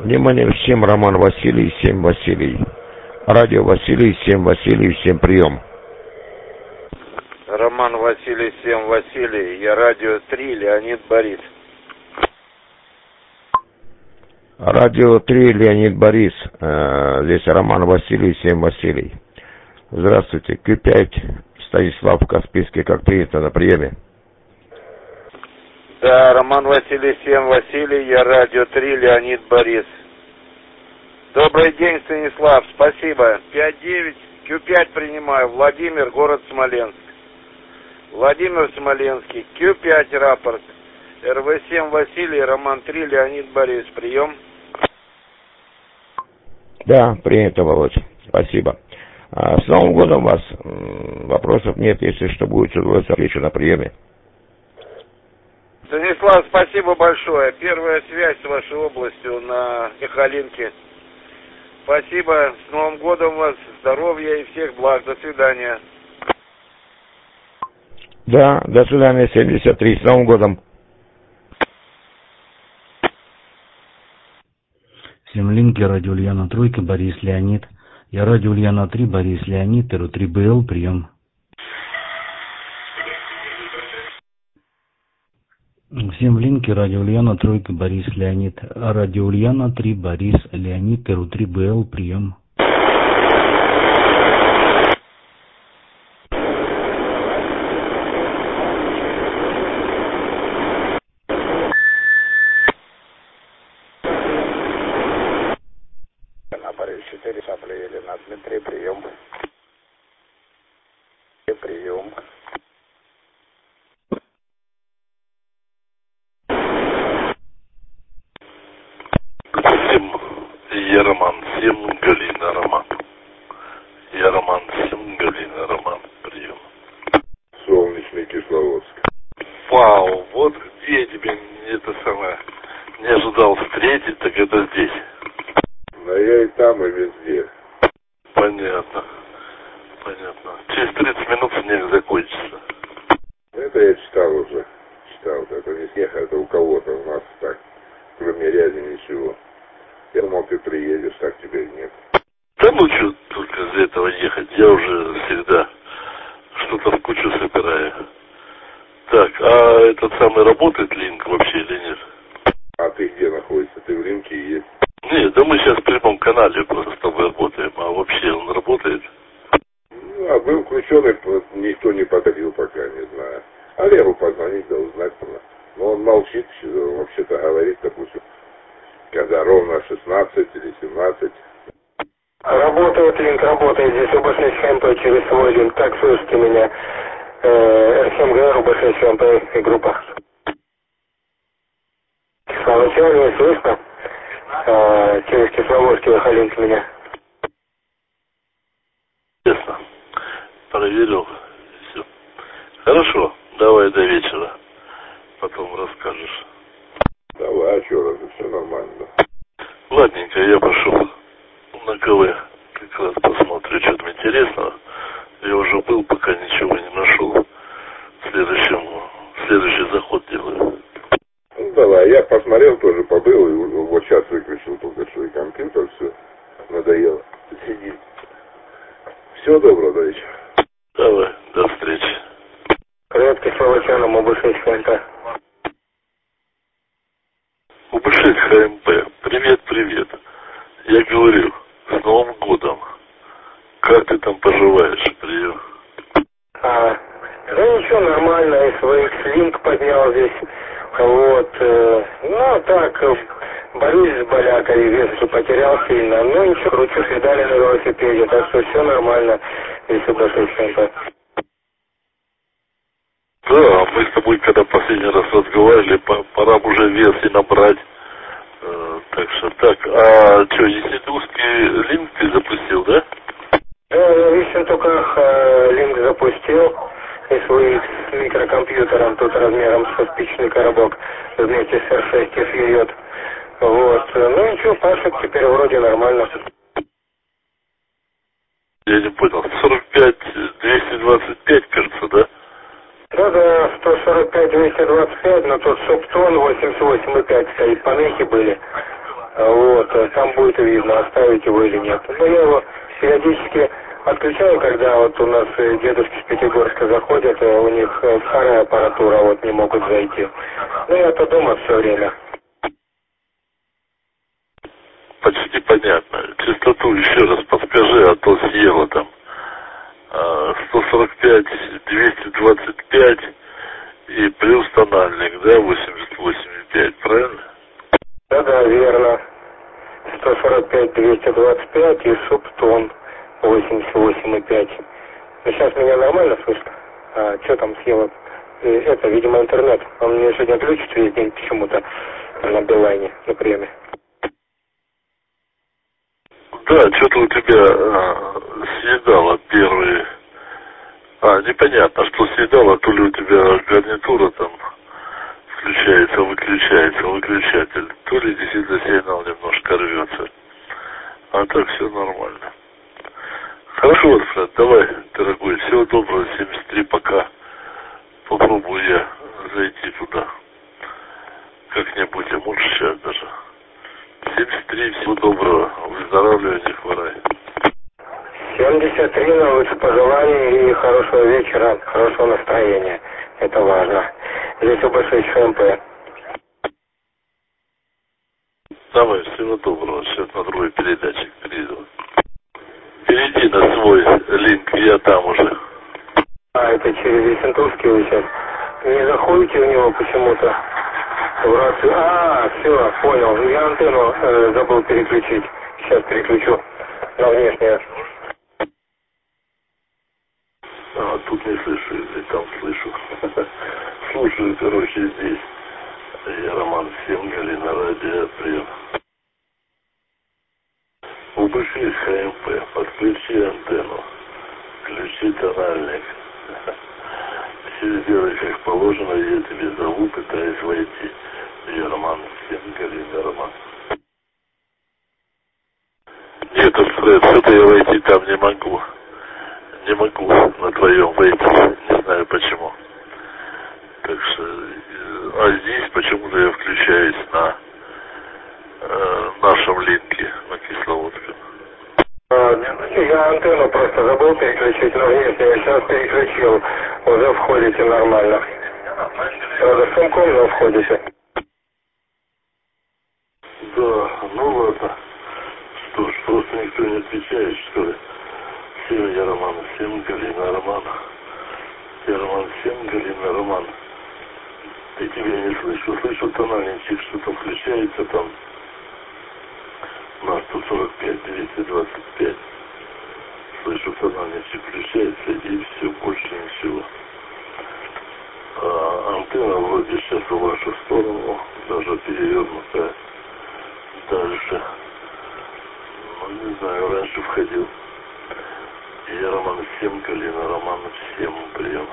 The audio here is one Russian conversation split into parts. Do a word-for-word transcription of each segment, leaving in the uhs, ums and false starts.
Внимание всем, Роман Василий, семь Василий. Радио Василий, семь Василий, всем прием. Роман Василий, семь Василий, я радио три, Леонид Борис. Радио три, Леонид Борис. Здесь Роман Василий, семь Василий. Здравствуйте, Q пять, Станислав в Каспийске, как принято на приеме. Да, Роман Василий, семь Василий, я радио три, Леонид Борис. Добрый день, Станислав, спасибо. пять девять, Q пять принимаю, Владимир, город Смоленск. Владимир Смоленский, Q пять рапорт. эр вэ семь Василий, Роман три, Леонид Борис, прием. Да, принято, Володь, спасибо. А с Новым годом вас. Вопросов нет, если что, будет удовольствие, отвечу на приеме. Станислав, спасибо большое. Первая связь с вашей областью на Михалинке. Спасибо. С Новым годом вас. Здоровья и всех благ. До свидания. Да, до свидания, семьдесят три. С Новым годом. Всем линки, радио Ульяна Тройка, Борис Леонид. Я радио Ульяна три, Борис Леонид, эр три бэ эл, прием. Всем в линке, радио Ульяна Тройка, Борис Леонид. Радио Ульяна три, Борис Леонид, эр три бэ эл, прием. четыре, Сапля Елена, Дмитрий, прием. Прием. Всем, я Роман, всем Галина, Роман. Я Роман, всем Галина, Роман, прием. Солнечный Кисловодск. Вау, вот где я тебя это самое не ожидал встретить, так это здесь. Но я и там, и везде. Понятно. Понятно. Через тридцать минут снег закончится. Это я читал уже. Читал. Это не снег, это у кого-то у нас так. Кроме ряди ничего. Я думал, ты приедешь, так теперь нет. Да ну что только из-за этого ехать. Я уже всегда что-то в кучу собираю. Так, а этот самый работает линк вообще или нет? А ты где находишься? Ты в линке есть? Нет, да мы сейчас в прямом канале просто с тобой работаем. А вообще он работает? Ну, а был включенный, никто не подходил пока, не знаю. Олегу позвонить, да узнать. Но он молчит, вообще-то говорит, допустим, когда ровно шестнадцать или семнадцать. Работает линк, работает. Здесь у бэ шесть эм пэ через свой линк. Так, слышите меня? эр семь гэ эр, у бэ шесть эм пэ и группа. Кисловодчан, не слышно? А, через Кисловодский Михалинк меня. Ясно. Проверил. Все. Хорошо. Давай до вечера. Потом расскажешь. Давай, а что, разве все нормально? Ладненько, я пошел на КВ. Как раз посмотрю, что там интересного. Я уже был, пока ничего не нашел. Следующим, следующий заход делаю. Ну, давай, я посмотрел тоже, побыл, и вот сейчас выключил только свой компьютер, все, надоело сидеть. Всего доброго, до вечера. Давай, до встречи. Привет, Кисловодчанам, у бэ шесть эм пэ. у бэ шесть ха эм пэ. Привет, привет. Я говорю, с Новым годом. Как ты там поживаешь, прием? А, да ничего, нормально, эс вэ икс линк поднял здесь. Вот, э, ну так, борюсь с болякой, вес потерял сильно. Ну ничего, кручу педали на велосипеде, так что все нормально здесь у бэ шесть эм пэ. Да, мы с тобой, когда последний раз разговаривали, пора уже вес и набрать. Э, так что так, а что, Ессентукский линк ты запустил, да? Да, я в Ессентуках э, линк запустил. эс вэ икс с микрокомпьютером, тут размером со спичный коробок, вместе с эр шесть эф ю. Вот. Ну ничего, пашет теперь вроде нормально. Я не понял. сорок пять двести двадцать пять, кажется, да? Да-да, сто сорок пять двести двадцать пять, но тут субтон восемьдесят восемь и пять стоит, помехи были. Вот, там будет видно, оставить его или нет. Но я его периодически отключаю, когда вот у нас дедушки с Пятигорска заходят, у них старая аппаратура, вот не могут зайти. Ну, я-то дома все время. Почти понятно. Частоту еще раз подскажи, а то съела там. сто сорок пять, двести двадцать пять и плюс тональник, да, восемьдесят восемь и пять, правильно? Да-да, верно. сто сорок пять, двести двадцать пять и субтон восемьдесят восемь и пять. Ну, сейчас меня нормально слышно? А что там съела? Это, видимо, интернет. Он мне сегодня глючит весь день почему-то на Билайне, на приеме. Да, что-то у тебя а, съедало первые... А, непонятно, что съедало, то ли у тебя гарнитура там включается, выключается, выключатель, то ли действительно сигнал немножко рвется. А так все нормально. Хорошо, Альфред, давай, дорогой, всего доброго, семьдесят три, пока. Попробую я зайти туда. Как-нибудь, а может сейчас даже. семьдесят три, всего доброго, выздоравливай, не хворай. семьдесят три, на лучшие пожелания и хорошего вечера, хорошего настроения. Это важно. Здесь ОБ-шесть ХМП. Давай, всего доброго, сейчас на другой передатчик перейду. Перейди на свой линк, я там уже. А, это через Ессентовский вы сейчас не заходите в него почему-то в рацию. А, все, понял. Я антенну э, забыл переключить. Сейчас переключу на внешнюю. А, тут не слышу, и там слышу. Слушаю, короче, здесь. Я Роман Семгали на радио прием. ОБ-шесть ХМП, подключи антенну, включи тональник. Все сделай как положено, я тебе зову, пытаюсь войти. Я Роман Семгали, да, Роман. Нет, Альфред, что-то я войти там не могу. Не могу на твоем войти, не знаю почему. Так что, а здесь почему-то я включаюсь на э, нашем линке, на Кисловодском. А, я антенну просто забыл переключить на внешнюю, сейчас переключил, уже входите нормально. Правда, с сумком, но входите. Да, ну ладно. Что ж, просто никто не отвечает, что ли. Всем я Роман, всем Галина Роман. Я Роман, всем Галина Роман. Я тебя не слышу. Слышу тональничек, что-то включается там. На сто сорок пять, двести двадцать пять. Слышу тональничек включается и все, больше ничего. А антенна вроде сейчас в вашу сторону, даже перевернутая. Дальше. Ну, не знаю, раньше входил. Я Роман всем, Галина Роман всем, прием.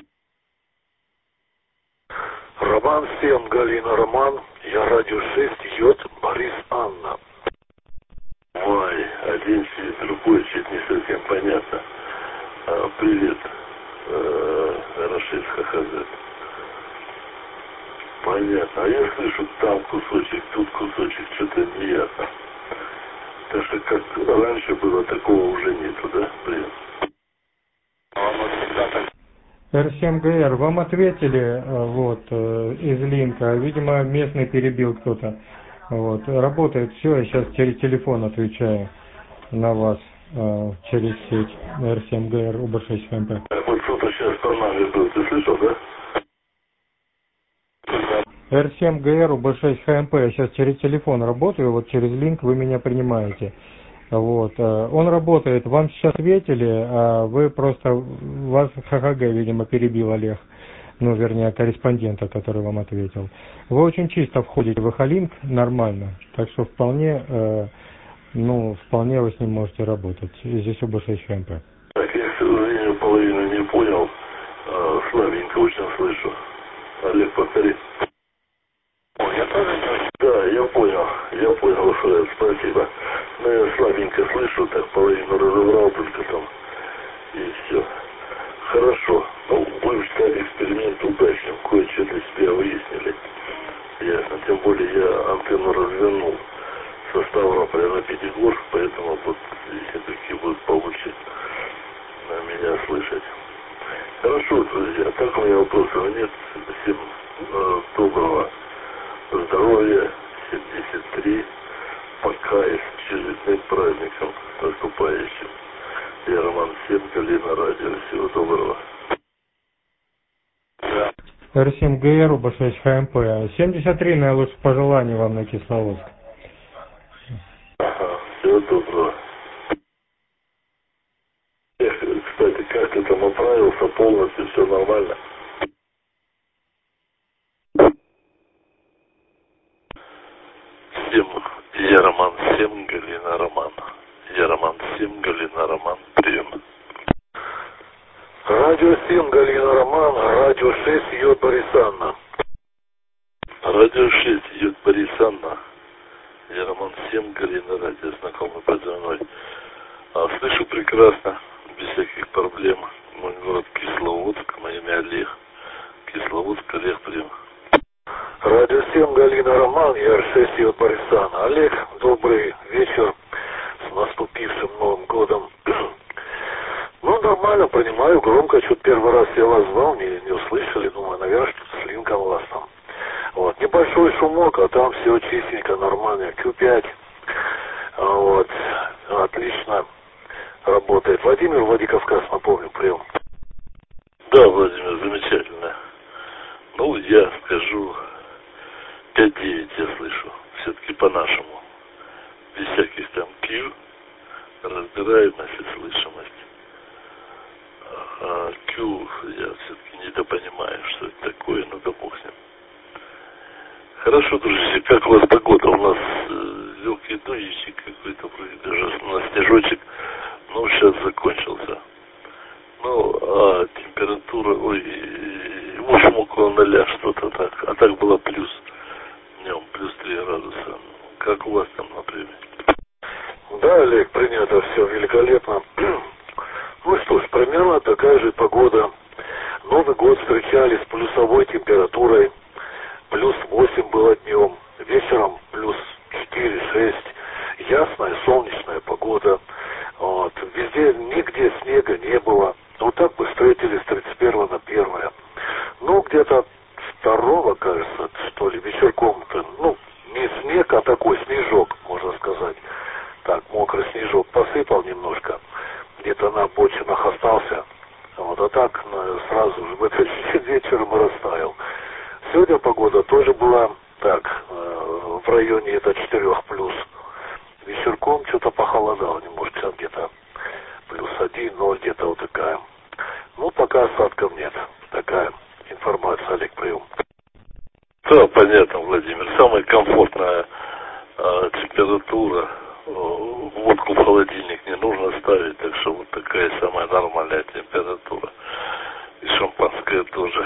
Роман всем, Галина Роман, я радио шесть, Йод, Борис Анна. Ой, один через другой, чуть не совсем понятно. А, привет, Рашид Хахазет. Понятно, а я слышу там кусочек, тут кусочек, что-то неясно. Так что как раньше было, такого уже нету, да? Привет. эр семь гэ эр, вам ответили вот из линка, видимо местный перебил кто-то. Вот, работает все, я сейчас через телефон отвечаю на вас через сеть эр семь гэ эр о бэ шесть эм пэ. Вот кто-то сейчас по нами был, ты слышал, да? эр семь гэ эр о бэ шесть эм пэ, я сейчас через телефон работаю, вот через линк вы меня принимаете. Вот, он работает, вам сейчас ответили, а вы просто, вас ха ха гэ, видимо, перебил Олег, ну, вернее, корреспондента, который вам ответил. Вы очень чисто входите в эхолинк, нормально, так что вполне, э, ну, вполне вы с ним можете работать, здесь о бэ шесть эм пэ. Так, я, к сожалению, половину не понял, а, слабенько очень слышу. Олег, повтори. О, я тоже не очень. Да, я понял, я понял, Фред, спасибо. Но я слабенько слышу, так половину разобрал только там, и все. Хорошо, ну, будем считать эксперимент удачным, кое-что для себя выяснили. Ясно, тем более я антенну развернул, эр семь гэ эр, бэ шесть ха эм пэ. семьдесят три наилучших пожеланий вам на Кисловодск. Ага, всего доброго. Кстати, как ты там оправился полностью, все нормально? Всем, я Роман семь, Галина Роман. Я Роман семь, Галина Роман, прием. Радио семь, Галина Роман, радио шесть, Йод Борис Анна. Радио шесть, Йод Борис Анна. Я Роман семь, Галина радио, знакомый позывной. А, слышу прекрасно, без всяких проблем. Мой город Кисловодск, мое имя Олег. Кисловодск, Олег, прием. Радио семь, Галина Роман, я эр шесть, Йод Борис Анна. Олег, добрый вечер, с наступившим Новым годом. Ну, нормально, принимаю, громко, что-то первый раз я вас звал, не, не услышали, думаю, наверное, что-то с линком у вас там. Вот, небольшой шумок, а там все чистенько, нормально, кью пять, вот, отлично работает. Владимир, Владикавказ, напомню, прием. Да, Владимир, замечательно. Ну, я скажу, пять девять я слышу, все-таки по-нашему. Без всяких там Q, разбираемость и слышимость. А Q я все-таки недопонимаю, что это такое, ну да бог с ним. Хорошо, друзья, как у вас погода? У нас э, легкий дождичек какой-то, вроде даже на снежочек, ну сейчас закончился. Ну, а температура, ой, в общем, около ноля что-то так, а так было плюс, днем плюс три градуса. Как у вас там, например? Да, Олег, принято, все великолепно. Ну что ж, примерно такая же погода. Новый год встречали с плюсовой температурой. Плюс восемь было днем. Вечером плюс четыре-шесть. Ясная, солнечная погода. Вот. Везде, нигде снега не было. Вот так мы встретились тридцать первого на первое. Ну, где-то второго, кажется, что ли, вечерком-то. Ну, не снег, а такой снежок, можно сказать. Так, мокрый снежок посыпал немножко. Где-то на обочинах остался. Вот, а так ну, сразу же в этот вечером растаял. Сегодня погода тоже была так, э, в районе это четырех плюс. Вечерком что-то похолодало немножко, где-то плюс один, ноль, где-то вот такая. Ну, пока осадков нет. Такая информация, Олег, прием. Да, понятно, Владимир. Самая комфортная э, температура. Водку в холодильник не нужно ставить, так что вот такая самая нормальная температура. И шампанское тоже.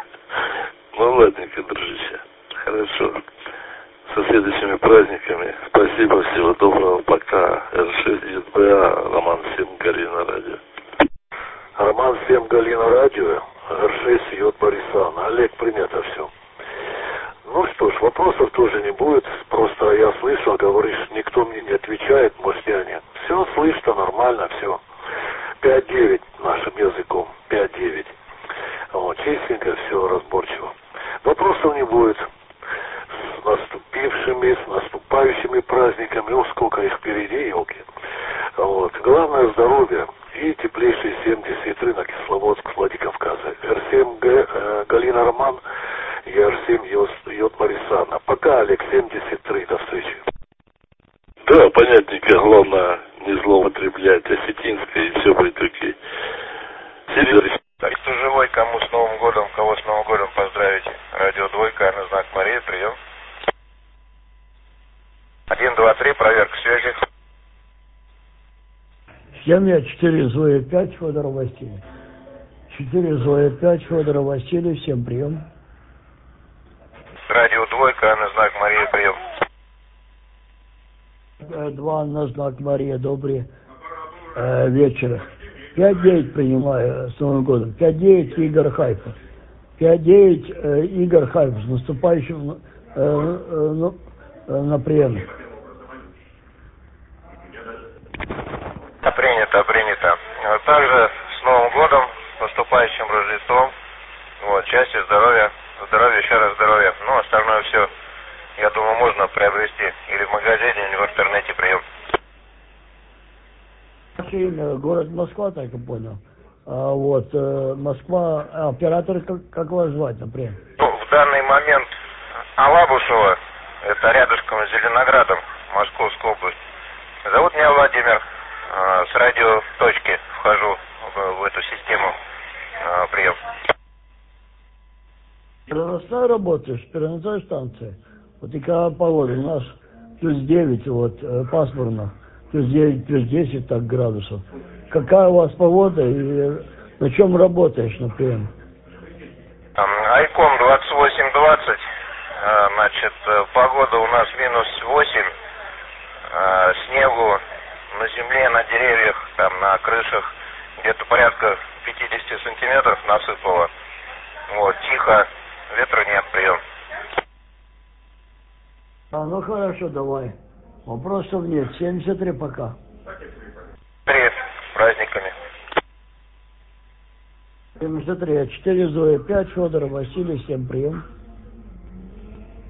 Ну, ладненько, дружище. Хорошо. Со следующими праздниками. Спасибо, всего доброго. Пока. эр шесть, ю эс бэ а, Роман семь, Галина радио. Роман семь, Галина радио, эр шесть, Йод Борис Анна. Олег, принято все. Ну что ж, вопросов тоже не будет. Просто я слышал, говоришь, никто мне не отвечает, мостяне. Все слышно, нормально, все. пять девять нашим языком. пять девять. Вот, чистенько, все разборчиво. Вопросов не будет. С наступившими, с наступающими праздниками. О, сколько их впереди, елки. Вот. Главное здоровье и теплейшие семьдесят три на Кисловодск, Владикавказа. эр семь Г, э, Галина Роман, я эр семь Йод Борис Анна. Пока, Олег, семьдесят три, до встречи. Да, понятненько, главное не злоупотреблять осетинское, и все будет окей. Северный. Так что живой, кому с Новым годом, кого с Новым годом поздравить. Радио Двойка, на знак Мария, прием. Один, два, три, проверка связи. Семья четыре Зоя пять, Федор Василий. четыре Зоя пять, Федор Василий, всем прием. Радио Двойка, на знак Мария, прием. Два на знак Мария, добрый э, вечер. пять девять принимаю с Новым годом. пять девять Игорь Хайфов. пять девять э, Игорь Хайфов. С наступающим э, э, ну, э, на прием. Принято, принято. Также с Новым годом, с наступающим Рождеством. Вот, счастья, здоровья, здоровья, еще раз здоровья. Ну, остальное все, я думаю, можно приобрести или в магазине, или в интернете, прием. Имя, город Москва, так я понял. А вот э, Москва, а, оператор, как, как вас звать, например? Ну, в данный момент Алабушева, это рядышком с Зеленоградом, Московская область. Зовут меня Владимир, э, с радиоточки вхожу в, в эту систему э, прием. Переносная работаешь, переносная станция. Вот и какая погода, у нас плюс девять, вот, э, пасмурно, плюс девять, плюс десять так градусов. Какая у вас погода и на чем работаешь, например? Айком двадцать восемь двадцать, значит, погода у нас минус восемь, снегу на земле, на деревьях, там, на крышах где-то порядка пятьдесят сантиметров насыпало. Вот, тихо, ветра нет, прием. А, ну хорошо, давай. Вопросов нет. семьдесят три пока. Привет, с праздниками. семьдесят три, четыре Зоя, пять Федора, Василий, семь прием.